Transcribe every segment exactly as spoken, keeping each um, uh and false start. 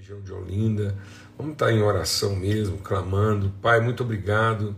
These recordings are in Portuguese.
região de Olinda. Vamos estar em oração mesmo, clamando. Pai, muito obrigado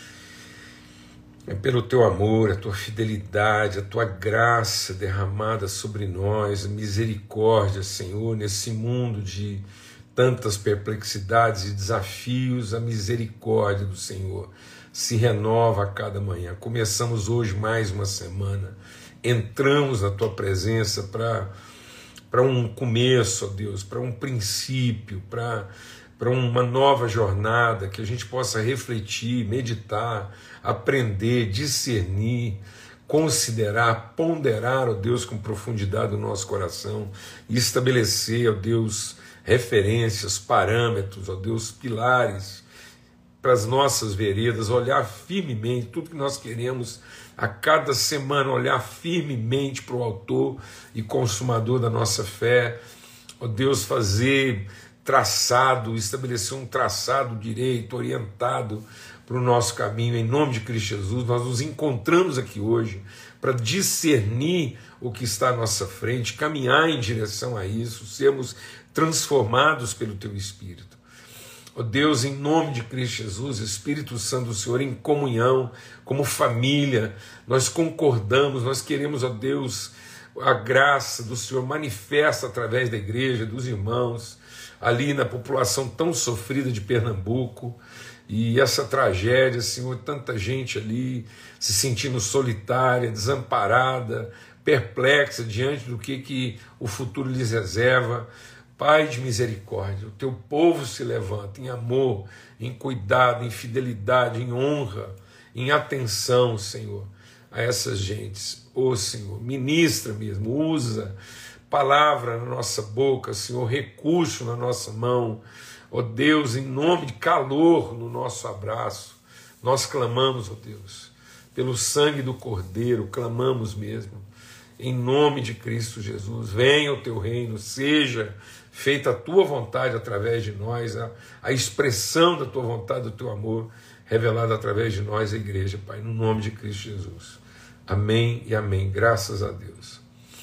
pelo teu amor, a tua fidelidade, a tua graça derramada sobre nós, a misericórdia, Senhor, nesse mundo de tantas perplexidades e desafios. A misericórdia do Senhor se renova a cada manhã. Começamos hoje mais uma semana, entramos na tua presença para para um começo, ó Deus, para um princípio, para para uma nova jornada, que a gente possa refletir, meditar, aprender, discernir, considerar, ponderar, ó Deus, com profundidade o nosso coração e estabelecer, ó Deus, referências, parâmetros, ó Deus, pilares para as nossas veredas, olhar firmemente tudo que nós queremos a cada semana, olhar firmemente para o autor e consumador da nossa fé, ó Deus, fazer traçado, estabelecer um traçado direito, orientado para o nosso caminho, em nome de Cristo Jesus. Nós nos encontramos aqui hoje para discernir o que está à nossa frente, caminhar em direção a isso, sermos transformados pelo teu Espírito. Ó Deus, em nome de Cristo Jesus, Espírito Santo do Senhor, em comunhão, como família, nós concordamos, nós queremos, ó Deus, a graça do Senhor manifesta através da igreja, dos irmãos, ali na população tão sofrida de Pernambuco, e essa tragédia, Senhor, tanta gente ali se sentindo solitária, desamparada, perplexa diante do que, que o futuro lhes reserva. Pai de misericórdia, o teu povo se levanta em amor, em cuidado, em fidelidade, em honra, em atenção, Senhor, a essas gentes. Ô Senhor, ministra mesmo, usa palavra na nossa boca, Senhor, recurso na nossa mão. Ó Deus, em nome de calor no nosso abraço, nós clamamos, ó Deus, pelo sangue do Cordeiro, clamamos mesmo, em nome de Cristo Jesus. Venha o teu reino, seja feita a tua vontade através de nós, a, a expressão da tua vontade, do teu amor, revelada através de nós, a igreja, Pai, no nome de Cristo Jesus. Amém e amém. Graças a Deus.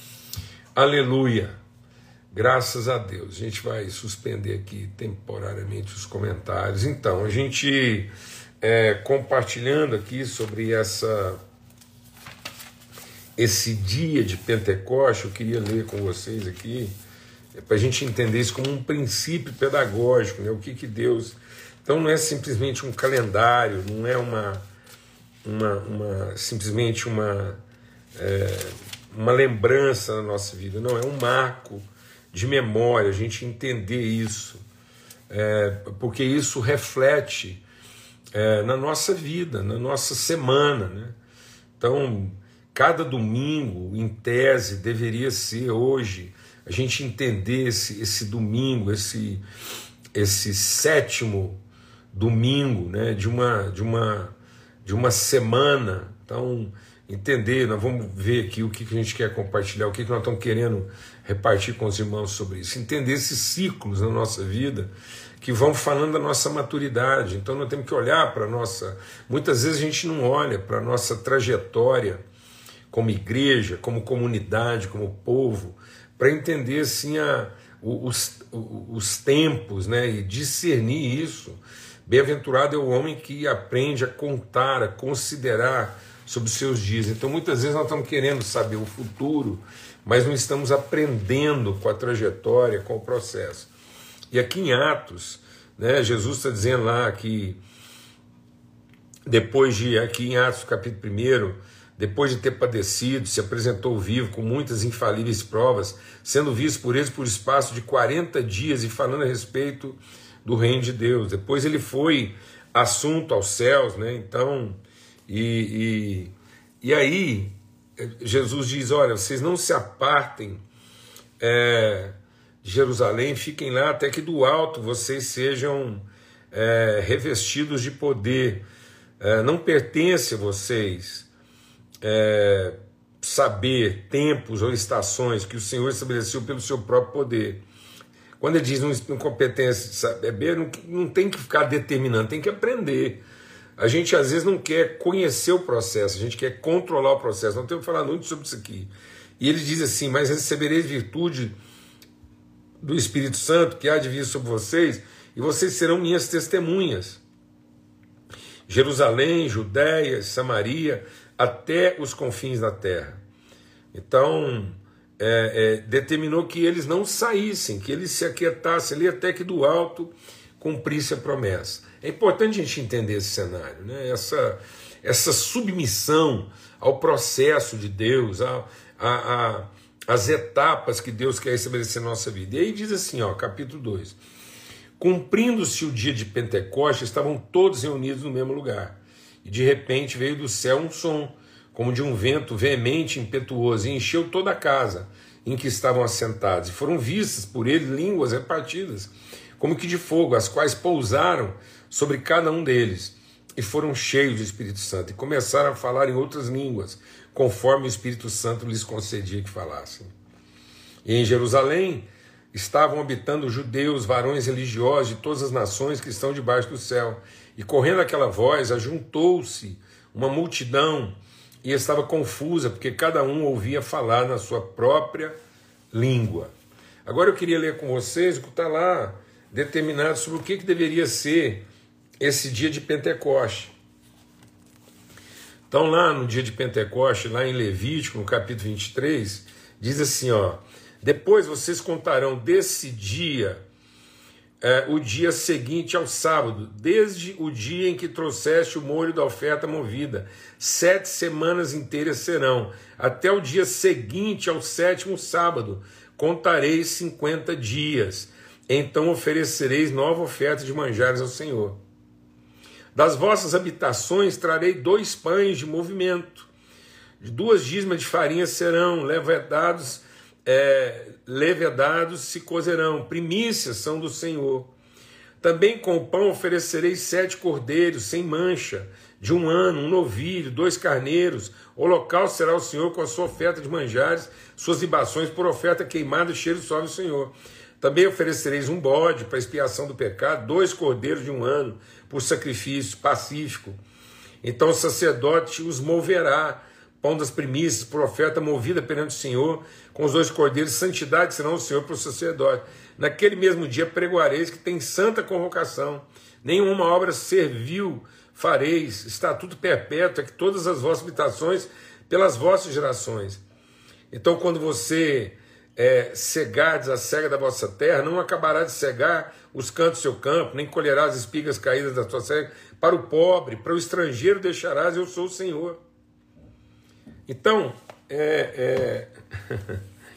Aleluia. Graças a Deus. A gente vai suspender aqui temporariamente os comentários. Então, a gente é, compartilhando aqui sobre essa esse dia de Pentecostes, eu queria ler com vocês aqui, para a gente entender isso como um princípio pedagógico, né? O que que Deus... Então não é simplesmente um calendário, não é uma, uma, uma simplesmente uma, é, uma lembrança na nossa vida, não, é um marco de memória, a gente entender isso, é, porque isso reflete é, na nossa vida, na nossa semana, né? Então, cada domingo, em tese, deveria ser hoje, a gente entender esse, esse domingo, esse, esse sétimo domingo, né, de, uma, de, uma, de uma semana. Então, entender, nós vamos ver aqui o que, que a gente quer compartilhar, o que, que nós estamos querendo repartir com os irmãos sobre isso. Entender esses ciclos na nossa vida que vão falando da nossa maturidade. Então, nós temos que olhar para a nossa... Muitas vezes a gente não olha para a nossa trajetória como igreja, como comunidade, como povo, para entender assim, a, os, os tempos, né, e discernir isso. Bem-aventurado é o homem que aprende a contar, a considerar sobre os seus dias. Então, muitas vezes nós estamos querendo saber o futuro, mas não estamos aprendendo com a trajetória, com o processo. E aqui em Atos, né, Jesus está dizendo lá que, depois de, aqui em Atos capítulo primeiro, depois de ter padecido, se apresentou vivo com muitas infalíveis provas, sendo visto por eles por espaço de quarenta dias e falando a respeito do reino de Deus. Depois ele foi assunto aos céus, né? Então, e, e, e aí Jesus diz, olha, vocês não se apartem é, de Jerusalém, fiquem lá até que do alto vocês sejam é, revestidos de poder. É, não pertence a vocês É, saber tempos ou estações que o Senhor estabeleceu pelo seu próprio poder. Quando ele diz não, não competência de saber, não, não tem que ficar determinando, tem que aprender. A gente às vezes não quer conhecer o processo, a gente quer controlar o processo. Nós temos que falar muito sobre isso aqui. E ele diz assim, mas recebereis virtude do Espírito Santo que há de vir sobre vocês, e vocês serão minhas testemunhas. Jerusalém, Judéia, Samaria, até os confins da terra. Então, é, é, determinou que eles não saíssem, que eles se aquietassem ali até que do alto cumprisse a promessa. É importante a gente entender esse cenário, né? essa, essa submissão ao processo de Deus, a, a, a, as etapas que Deus quer estabelecer na nossa vida. E aí diz assim, ó, capítulo dois. Cumprindo-se o dia de Pentecostes, estavam todos reunidos no mesmo lugar. E de repente veio do céu um som, como de um vento veemente e impetuoso, e encheu toda a casa em que estavam assentados. E foram vistas por ele línguas repartidas, como que de fogo, as quais pousaram sobre cada um deles. E foram cheios do Espírito Santo, e começaram a falar em outras línguas, conforme o Espírito Santo lhes concedia que falassem. E em Jerusalém estavam habitando judeus, varões religiosos de todas as nações que estão debaixo do céu. E correndo aquela voz, ajuntou-se uma multidão, e estava confusa, porque cada um ouvia falar na sua própria língua. Agora eu queria ler com vocês o que está lá determinado sobre o que, que deveria ser esse dia de Pentecoste. Então lá no dia de Pentecoste, lá em Levítico, no capítulo vinte e três, diz assim, ó, depois vocês contarão desse dia, é, o dia seguinte ao sábado, desde o dia em que trouxeste o molho da oferta movida, sete semanas inteiras serão, até o dia seguinte ao sétimo sábado, contareis cinquenta dias, então oferecereis nova oferta de manjares ao Senhor. Das vossas habitações trarei dois pães de movimento, duas dízimos de farinha serão, levedados, é, levedados se cozerão, primícias são do Senhor. Também com o pão oferecereis sete cordeiros sem mancha, de um ano, um novilho, dois carneiros. Holocausto será o Senhor com a sua oferta de manjares, suas libações por oferta queimada e cheiro suave ao Senhor. Também oferecereis um bode para expiação do pecado, dois cordeiros de um ano, por sacrifício pacífico. Então o sacerdote os moverá, pão das primícias, por oferta movida perante o Senhor, com os dois cordeiros, santidade serão o Senhor para o sacerdote. Naquele mesmo dia pregoareis que tem santa convocação, nenhuma obra servil fareis, estatuto perpétuo é que todas as vossas habitações pelas vossas gerações. Então quando você é, cegardes a cega da vossa terra, não acabará de cegar os cantos do seu campo, nem colherá as espigas caídas da tua cega, para o pobre, para o estrangeiro deixarás, eu sou o Senhor. Então, é, é...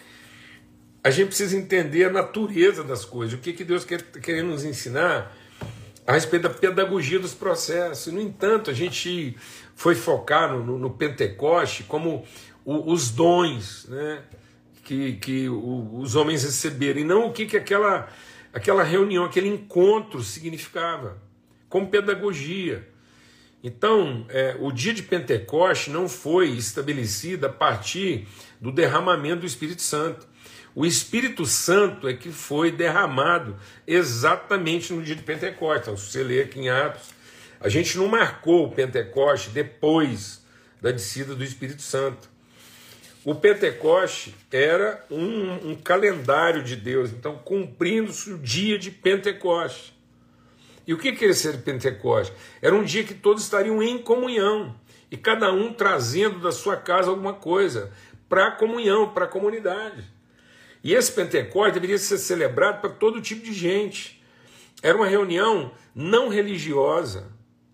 a gente precisa entender a natureza das coisas, o que, que Deus quer, quer nos ensinar a respeito da pedagogia dos processos. No entanto, a gente foi focar no, no, no Pentecoste como o, os dons, né, que, que o, os homens receberam, e não o que, que aquela, aquela reunião, aquele encontro significava, como pedagogia. Então, é, o dia de Pentecoste não foi estabelecido a partir do derramamento do Espírito Santo. O Espírito Santo é que foi derramado exatamente no dia de Pentecostes. Então, se você ler aqui em Atos, a gente não marcou o Pentecoste depois da descida do Espírito Santo. O Pentecoste era um, um calendário de Deus, então cumprindo-se o dia de Pentecoste. E o que que era esse Pentecoste? Era um dia que todos estariam em comunhão, e cada um trazendo da sua casa alguma coisa para a comunhão, para a comunidade. E esse Pentecoste deveria ser celebrado para todo tipo de gente. Era uma reunião não religiosa.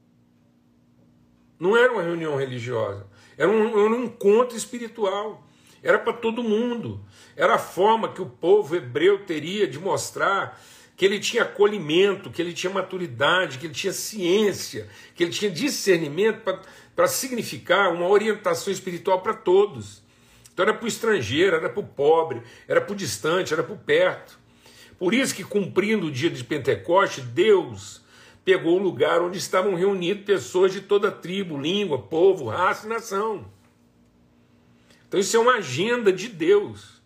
Não era uma reunião religiosa. Era um, era um encontro espiritual. Era para todo mundo. Era a forma que o povo hebreu teria de mostrar que ele tinha acolhimento, que ele tinha maturidade, que ele tinha ciência, que ele tinha discernimento para significar uma orientação espiritual para todos. Então era para o estrangeiro, era para o pobre, era para o distante, era para o perto. Por isso que, cumprindo o dia de Pentecoste, Deus pegou o lugar onde estavam reunidas pessoas de toda tribo, língua, povo, raça e nação. Então isso é uma agenda de Deus.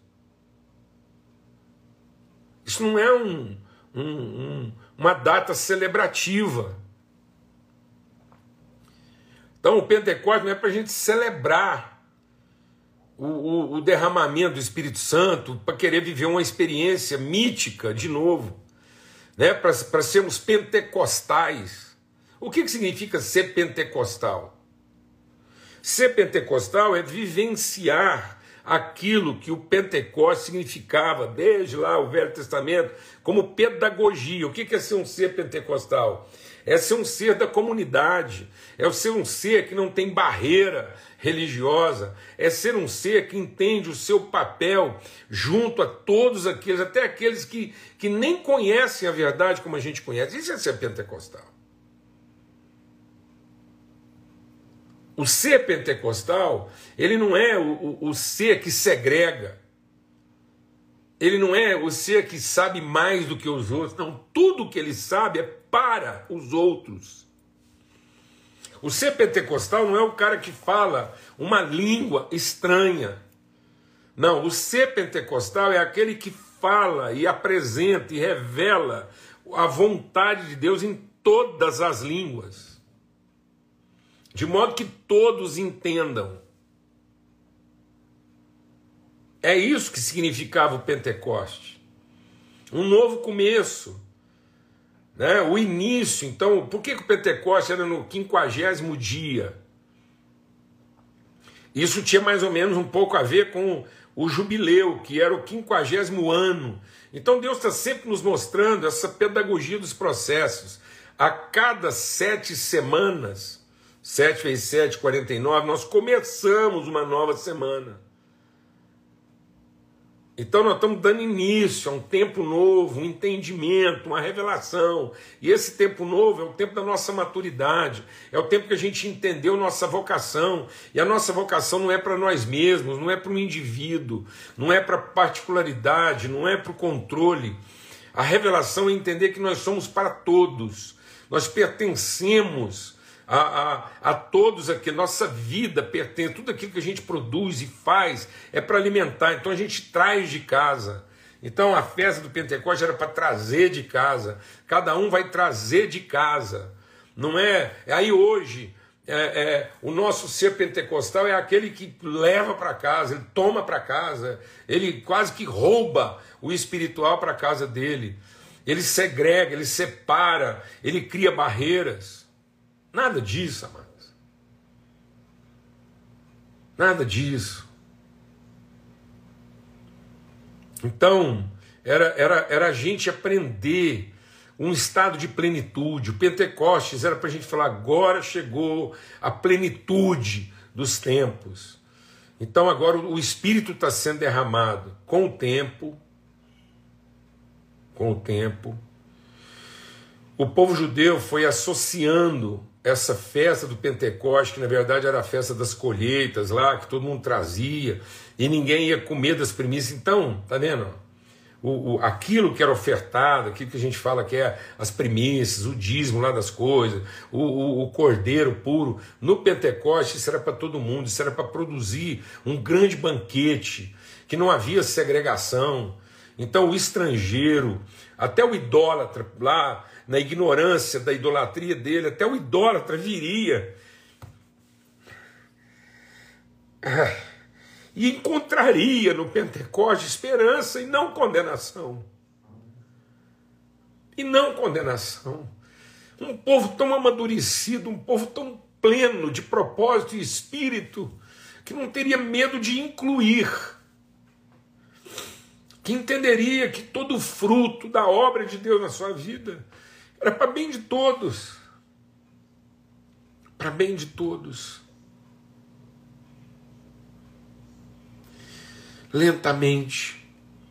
Isso não é um, um, um, uma data celebrativa. Então o Pentecoste não é para a gente celebrar o, o, o derramamento do Espírito Santo, para querer viver uma experiência mítica de novo, né? Para sermos pentecostais. O que, que significa ser pentecostal? Ser pentecostal é vivenciar aquilo que o Pentecoste significava, desde lá o Velho Testamento, como pedagogia. O que é ser um ser pentecostal? É ser um ser da comunidade, é ser um ser que não tem barreira religiosa, é ser um ser que entende o seu papel junto a todos aqueles, até aqueles que, que nem conhecem a verdade como a gente conhece. Isso é ser pentecostal. O ser pentecostal, ele não é o, o, o ser que segrega, ele não é o ser que sabe mais do que os outros, não, tudo que ele sabe é para os outros. O ser pentecostal não é o cara que fala uma língua estranha, não, o ser pentecostal é aquele que fala e apresenta e revela a vontade de Deus em todas as línguas, de modo que todos entendam. É isso que significava o Pentecoste. Um novo começo, né? O início. Então, por que, que o Pentecoste era no quinquagésimo dia? Isso tinha mais ou menos um pouco a ver com o jubileu, que era o quinquagésimo ano. Então Deus está sempre nos mostrando essa pedagogia dos processos. A cada sete semanas... sete vezes sete, quarenta e nove, nós começamos uma nova semana. Então nós estamos dando início a um tempo novo, um entendimento, uma revelação. E esse tempo novo é o tempo da nossa maturidade, é o tempo que a gente entendeu nossa vocação. E a nossa vocação não é para nós mesmos, não é para o indivíduo, não é para particularidade, não é para o controle. A revelação é entender que nós somos para todos, nós pertencemos A, a, a todos aqui, nossa vida pertence, tudo aquilo que a gente produz e faz é para alimentar, então a gente traz de casa. Então a festa do Pentecoste era para trazer de casa, cada um vai trazer de casa, não é? Aí hoje é, é, o nosso ser pentecostal é aquele que leva para casa, ele toma para casa, ele quase que rouba o espiritual para casa dele, ele segrega, ele separa, ele cria barreiras. Nada disso, amados. Nada disso. Então, era, era, era a gente aprender um estado de plenitude. O Pentecostes era para a gente falar, agora chegou a plenitude dos tempos. Então agora o Espírito está sendo derramado com o tempo. Com o tempo. O povo judeu foi associando essa festa do Pentecoste, que na verdade era a festa das colheitas lá, que todo mundo trazia, e ninguém ia comer das primícias. Então, tá vendo? O, o, aquilo que era ofertado, aquilo que a gente fala que é as primícias, o dízimo lá das coisas, o, o, o cordeiro puro, no Pentecoste isso era para todo mundo, isso era para produzir um grande banquete, que não havia segregação. Então o estrangeiro, até o idólatra lá, na ignorância da idolatria dele, até o idólatra viria e encontraria no Pentecoste esperança e não condenação. E não condenação. Um povo tão amadurecido, um povo tão pleno de propósito e espírito, que não teria medo de incluir, que entenderia que todo fruto da obra de Deus na sua vida era para bem de todos. Para bem de todos. Lentamente,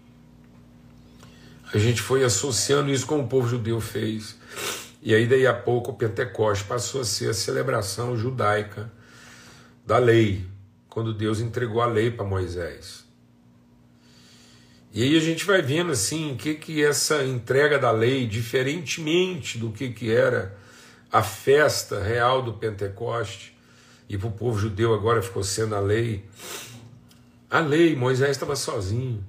a gente foi associando isso com o povo judeu fez. E aí, daí a pouco, o Pentecoste passou a ser a celebração judaica da lei, quando Deus entregou a lei para Moisés. E aí a gente vai vendo assim, que que essa entrega da lei, diferentemente do que, que era a festa real do Pentecoste, e para o povo judeu agora ficou sendo a lei. A lei, Moisés estava sozinho.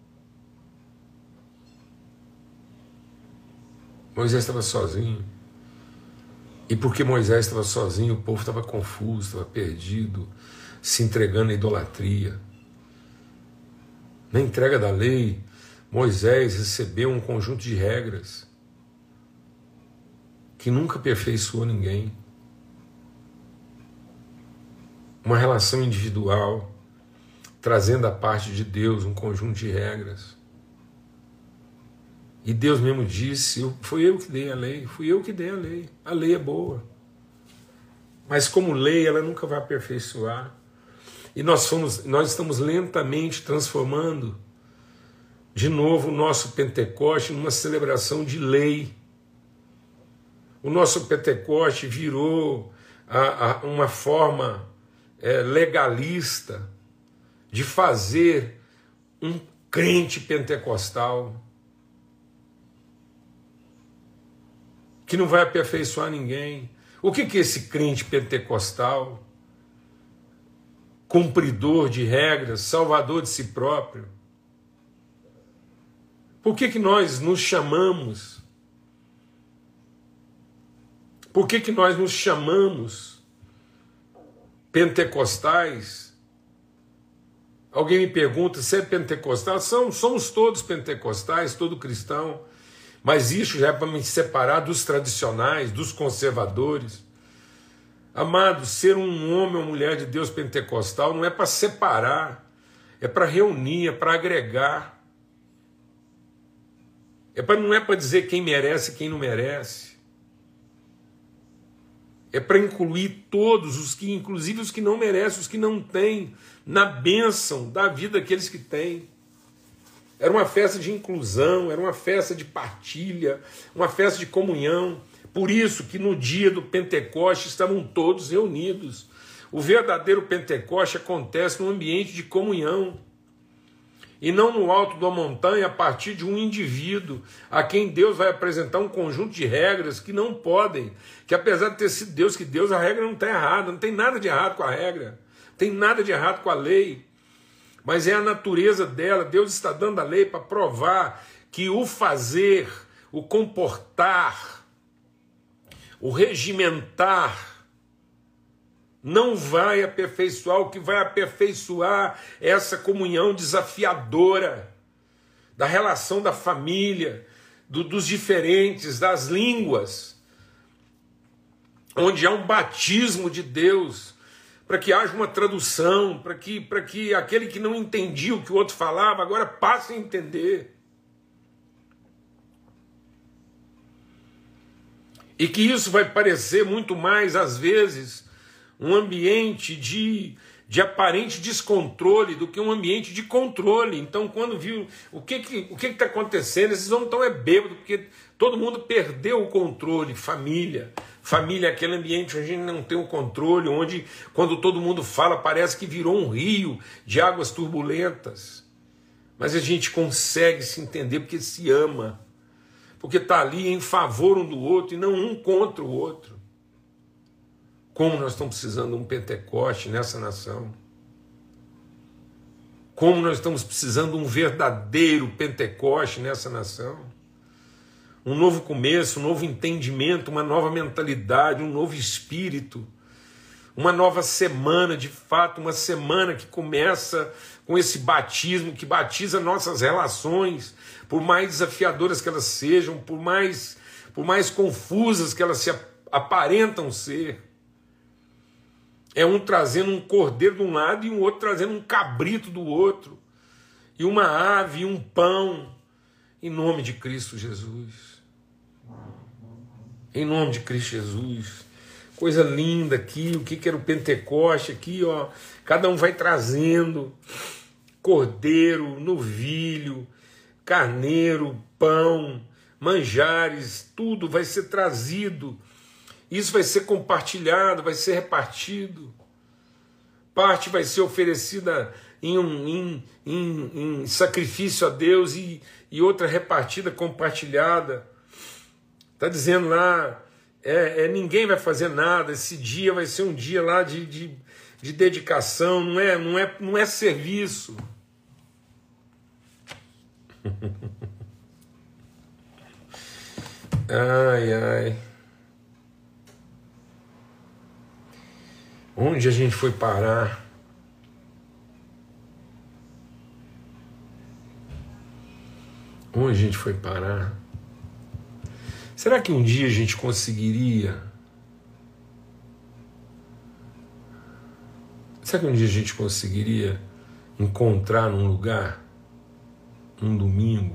Moisés estava sozinho. E porque Moisés estava sozinho, o povo estava confuso, estava perdido, se entregando à idolatria. Na entrega da lei, Moisés recebeu um conjunto de regras que nunca aperfeiçoou ninguém. Uma relação individual, trazendo da parte de Deus um conjunto de regras. E Deus mesmo disse, eu, fui eu que dei a lei, fui eu que dei a lei. A lei é boa. Mas como lei, ela nunca vai aperfeiçoar. E nós, fomos, nós estamos lentamente transformando de novo o nosso Pentecoste numa celebração de lei. O nosso Pentecoste virou a, a, uma forma é, legalista de fazer um crente pentecostal que não vai aperfeiçoar ninguém. O que que é esse crente pentecostal, cumpridor de regras, salvador de si próprio? Por que que nós nos chamamos? Por que que nós nos chamamos pentecostais? Alguém me pergunta, você é pentecostal? São, somos todos pentecostais, todo cristão. Mas isso já é para me separar dos tradicionais, dos conservadores. Amado, ser um homem ou mulher de Deus pentecostal não é para separar, é para reunir, é para agregar. É pra, não é para dizer quem merece e quem não merece. É para incluir todos, os que, inclusive os que não merecem, os que não têm, na bênção da vida daqueles que têm. Era uma festa de inclusão, era uma festa de partilha, uma festa de comunhão. Por isso que no dia do Pentecoste estavam todos reunidos. O verdadeiro Pentecoste acontece num ambiente de comunhão. E não no alto de uma montanha a partir de um indivíduo a quem Deus vai apresentar um conjunto de regras que não podem, que apesar de ter sido Deus que Deus, a regra não está errada, não tem nada de errado com a regra, não tem nada de errado com a lei. Mas é a natureza dela. Deus está dando a lei para provar que o fazer, o comportar, o regimentar, não vai aperfeiçoar. O que vai aperfeiçoar é essa comunhão desafiadora da relação da família, do, dos diferentes, das línguas, onde há um batismo de Deus, para que haja uma tradução, para que, para que aquele que não entendia o que o outro falava, agora passe a entender. E que isso vai parecer muito mais, às vezes, um ambiente de, de aparente descontrole do que um ambiente de controle. Então, quando viu o que que o que está acontecendo, esses homens estão é bêbados, porque todo mundo perdeu o controle. Família. Família é aquele ambiente onde a gente não tem o controle, onde, quando todo mundo fala, parece que virou um rio de águas turbulentas. Mas a gente consegue se entender porque se ama, porque está ali em favor um do outro e não um contra o outro. Como nós estamos precisando de um Pentecoste nessa nação. Como nós estamos precisando de um verdadeiro Pentecoste nessa nação. Um novo começo, um novo entendimento, uma nova mentalidade, um novo espírito, uma nova semana, de fato, uma semana que começa com esse batismo, que batiza nossas relações, por mais desafiadoras que elas sejam, por mais, por mais confusas que elas se aparentam ser. É um trazendo um cordeiro de um lado e um outro trazendo um cabrito do outro, e uma ave e um pão, em nome de Cristo Jesus. Em nome de Cristo Jesus. Coisa linda aqui, o que que era o Pentecoste aqui, ó. Cada um vai trazendo cordeiro, novilho, carneiro, pão, manjares, tudo vai ser trazido. Isso vai ser compartilhado, vai ser repartido. Parte vai ser oferecida em, um, em, em, em sacrifício a Deus e, e outra repartida, compartilhada. Está dizendo lá, é, é, ninguém vai fazer nada, esse dia vai ser um dia lá de, de, de dedicação, não é, não é, não é serviço. Ai, ai. Onde a gente foi parar? Aonde a gente foi parar? Será que um dia a gente conseguiria? Será que um dia a gente conseguiria encontrar num lugar, um domingo,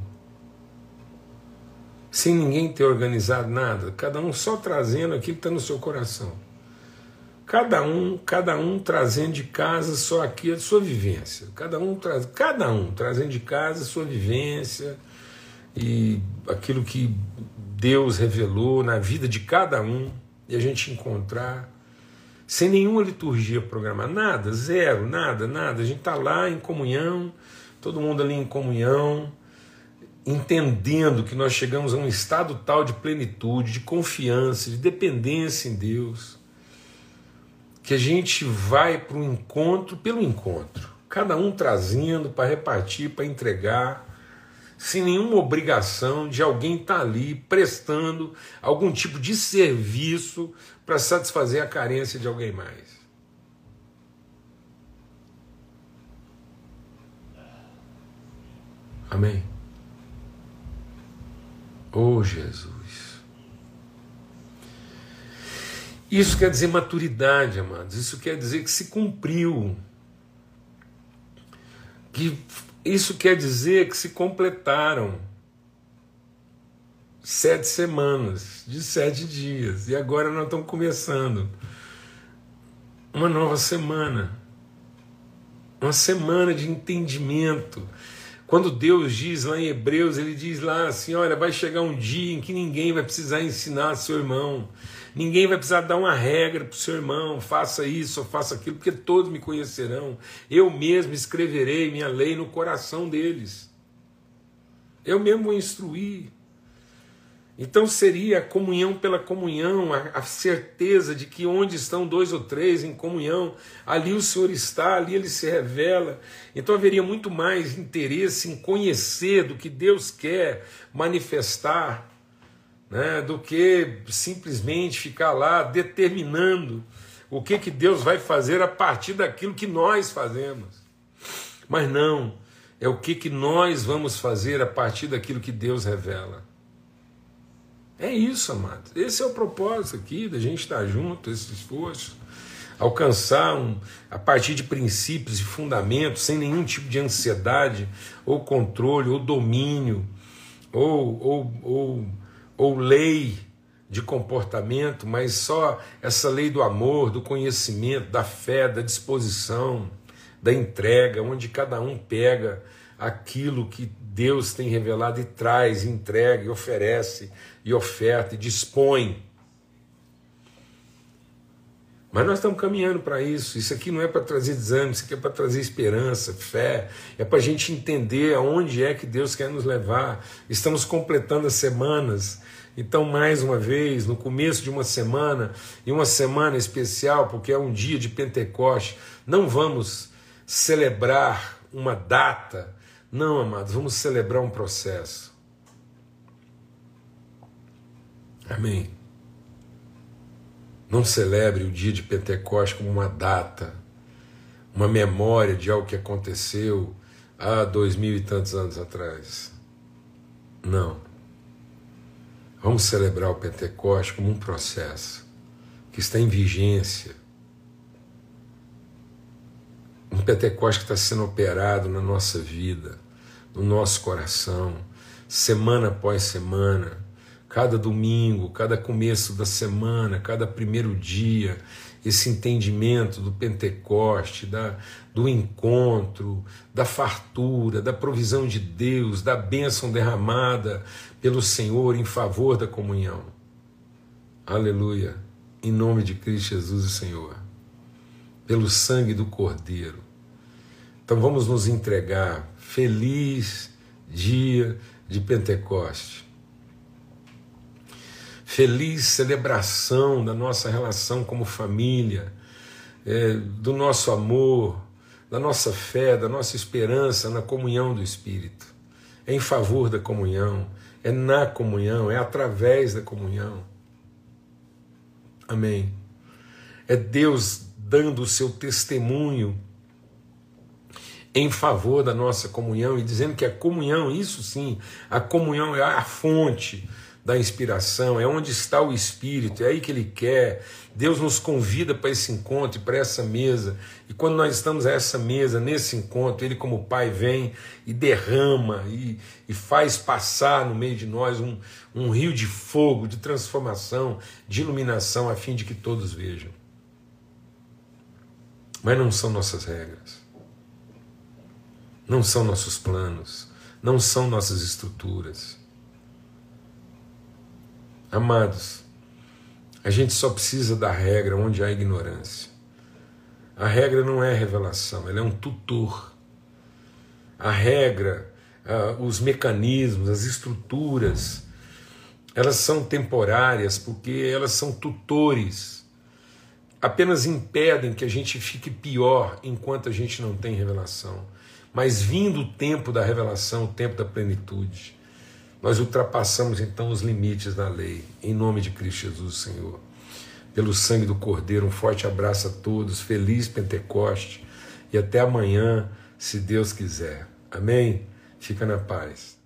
sem ninguém ter organizado nada, cada um só trazendo aquilo que está no seu coração? Cada um, cada um trazendo de casa só aqui a sua vivência. Cada um, traz, cada um trazendo de casa a sua vivência e aquilo que Deus revelou na vida de cada um, e a gente encontrar, sem nenhuma liturgia programada, nada, zero, nada, nada. A gente está lá em comunhão, todo mundo ali em comunhão, entendendo que nós chegamos a um estado tal de plenitude, de confiança, de dependência em Deus, que a gente vai para o encontro pelo encontro, cada um trazendo para repartir, para entregar, sem nenhuma obrigação de alguém estar ali prestando algum tipo de serviço para satisfazer a carência de alguém mais. Amém? Oh, Jesus! Isso quer dizer maturidade, amados. Isso quer dizer que se cumpriu. Que isso quer dizer que se completaram sete semanas de sete dias. E agora nós estamos começando uma nova semana. Uma semana de entendimento. Quando Deus diz lá em Hebreus, ele diz lá assim, olha, vai chegar um dia em que ninguém vai precisar ensinar seu irmão. Ninguém vai precisar dar uma regra para o seu irmão, faça isso ou faça aquilo, porque todos me conhecerão. Eu mesmo escreverei minha lei no coração deles. Eu mesmo vou instruir. Então seria a comunhão pela comunhão, a, a certeza de que onde estão dois ou três em comunhão, ali o Senhor está, ali Ele se revela. Então haveria muito mais interesse em conhecer do que Deus quer manifestar, né, do que simplesmente ficar lá determinando o que, que Deus vai fazer a partir daquilo que nós fazemos. Mas não, é o que, que nós vamos fazer a partir daquilo que Deus revela. É isso, amados. Esse é o propósito aqui, da gente estar junto, esse esforço. Alcançar, um, a partir de princípios e fundamentos, sem nenhum tipo de ansiedade, ou controle, ou domínio, ou, ou, ou, ou lei de comportamento, mas só essa lei do amor, do conhecimento, da fé, da disposição, da entrega, onde cada um pega aquilo que Deus tem revelado e traz, e entrega, e oferece, e oferta, e dispõe. Mas nós estamos caminhando para isso. Isso aqui não é para trazer desânimo, isso aqui é para trazer esperança, fé, é para a gente entender aonde é que Deus quer nos levar. Estamos completando as semanas. Então, mais uma vez, no começo de uma semana, e uma semana especial, porque é um dia de Pentecoste, não vamos celebrar uma data. Não, amados, vamos celebrar um processo. Amém? Não celebre o dia de Pentecostes como uma data, uma memória de algo que aconteceu há dois mil e tantos anos atrás. Não. Vamos celebrar o Pentecostes como um processo que está em vigência. Um Pentecostes que está sendo operado na nossa vida, no nosso coração, semana após semana, cada domingo, cada começo da semana, cada primeiro dia, esse entendimento do Pentecoste, da, do encontro, da fartura, da provisão de Deus, da bênção derramada pelo Senhor em favor da comunhão. Aleluia! Em nome de Cristo Jesus, o Senhor. Pelo sangue do Cordeiro. Então vamos nos entregar. Feliz dia de Pentecoste. Feliz celebração da nossa relação como família, é, do nosso amor, da nossa fé, da nossa esperança na comunhão do Espírito. É em favor da comunhão, é na comunhão, é através da comunhão. Amém. É Deus dando o seu testemunho em favor da nossa comunhão e dizendo que a comunhão, isso sim, a comunhão é a fonte da inspiração, é onde está o Espírito, é aí que Ele quer. Deus nos convida para esse encontro e para essa mesa, e quando nós estamos a essa mesa, nesse encontro, Ele como Pai vem e derrama e, e faz passar no meio de nós um, um rio de fogo, de transformação, de iluminação, a fim de que todos vejam. Mas não são nossas regras, não são nossos planos, não são nossas estruturas. Amados, a gente só precisa da regra onde há ignorância. A regra não é revelação, ela é um tutor. A regra, os mecanismos, as estruturas, elas são temporárias porque elas são tutores. Apenas impedem que a gente fique pior enquanto a gente não tem revelação. Mas vindo o tempo da revelação, o tempo da plenitude, nós ultrapassamos então os limites da lei, em nome de Cristo Jesus, Senhor. Pelo sangue do Cordeiro, um forte abraço a todos, feliz Pentecoste e até amanhã, se Deus quiser. Amém? Fica na paz.